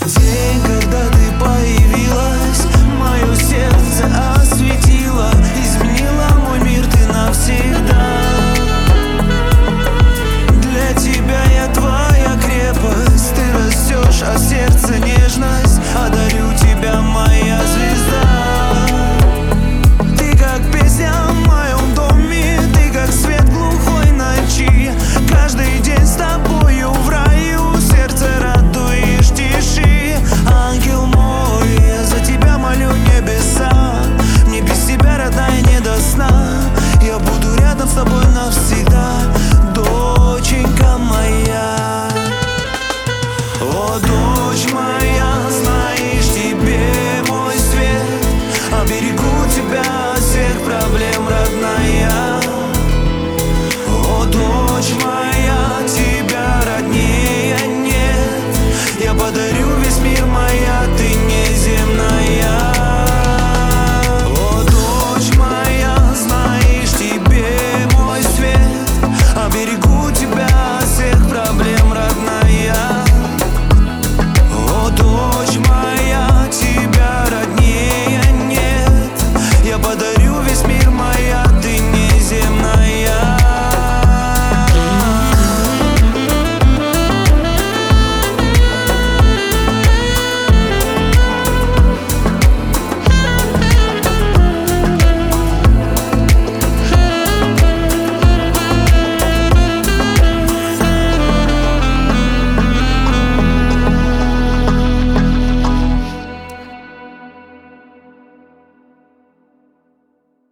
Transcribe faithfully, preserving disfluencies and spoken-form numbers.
День, когда ты появилась, мое сердце осветила, изменила мой мир ты навсегда. Для тебя я твоя крепость, ты растешь, а сердце нежность. Одарю тебя, моя звезда. Ты как песня в моем доме, ты как свет глухой ночи. Каждый день с тобою в раю, сердце радуешь тиши. Ангел мой, я за тебя молю небеса. Мне без тебя, родная, не до сна. Я буду рядом с тобой навсегда, доченька моя. О, дочь моя, знаешь, тебе мой свет. Оберегу тебя от всех проблем, родная. О, дочь моя, тебя роднее нет. Я подарю